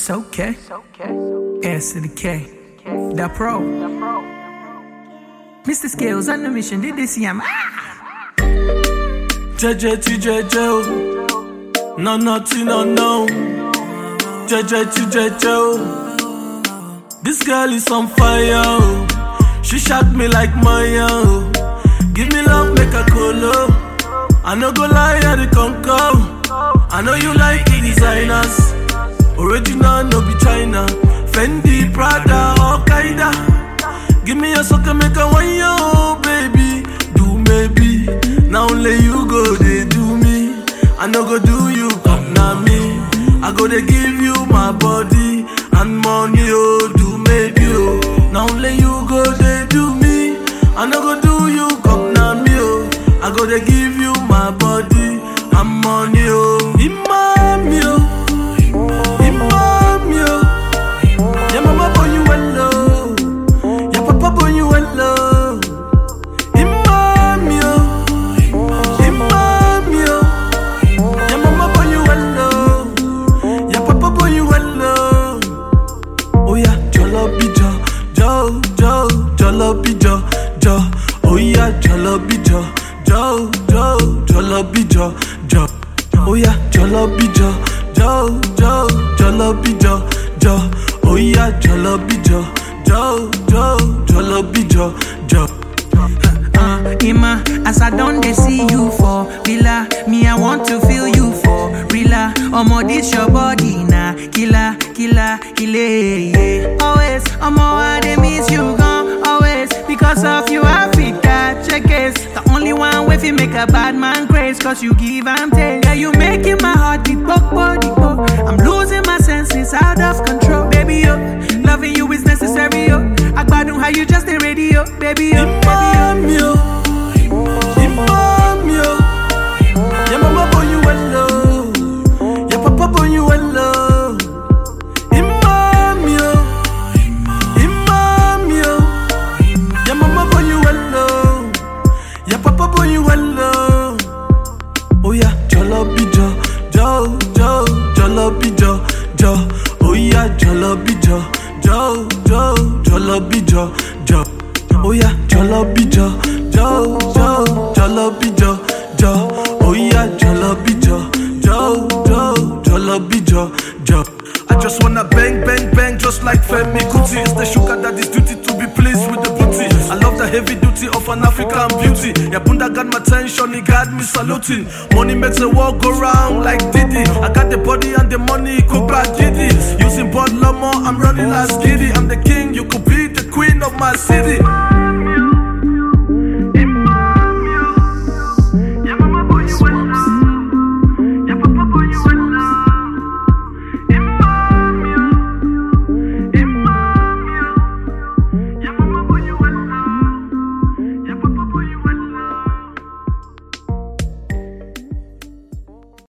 It's okay. S to the K. Da Pro. Mr. Scales on the mission. Did they see him? JJ to JJ. No, nothing, no. JJ to JJ. This girl is on fire. She shot me like Maya. Give me love, make a colo. I no go lie, I the conquer. I know you like the designers. Original, no be China. Fendi, Prada, Al Qaeda. Give me a sucker, make a one yo, baby. Do maybe. Now only you go, they do me. I no go do you, come na me. I go they give you my body and money, oh, do maybe, oh. Now only you go, they do me. I no go do you, come na me, oh. I go they give you my body and money, oh. Imami, oh. Imami, oh. Yeah, mama, boy, you hello. Yeah, papa, boy, you hello. Imami, oh. Imami, oh. Yeah, mama, boy, you hello. Yeah, papa, boy, you hello. Oh, yeah, jollobi, jollobi, jo. Oh, yeah, jollobi, jollobi, jo. Oh, yeah, jollobi, jollobi, jo. Oh, yeah, jollobi, jollobi, jo. Ima, as I done they see you for Villa, me I want to feel you for Rilla. Omo, this your body na killer, yeah. Always, omo, I dey miss you gone. Always, because of you I fit that check it. The only one way fi make a bad man grace, cause you give and take. Yeah, you making my heart beat poke. I'm losing my senses, out of control, baby, yo. Loving you is necessary, yo. I gbadun how you just the radio, baby, yo. Imami, yo. Imami, yo. Yeah, mama, boy, you hello. Yeah, papa, boy, you hello. Imami, yo. Imami, yo. Yeah, mama, boy, you hello. Yeah, papa, boy, you hello. Oh, yeah, jollobi, jollobi, jo. Oh, yeah, jollobi, jollobi, jo. Oh, yeah, jollobi, jollobi, jo. Oh, yeah, jollobi, jollobi, jo. I just wanna bang, just like Femi Kuti. It's the sugar daddy's duty to be pleased with the booty. I love the heavy duty of an African beauty. Yeah, Bunda got my attention, he got me saluting. Money makes the world go round like Diddy. I got the body and the money, cook like Diddy. Using Bod Lomo, I'm running like Giddy. I'm the king, you could be the queen of my city.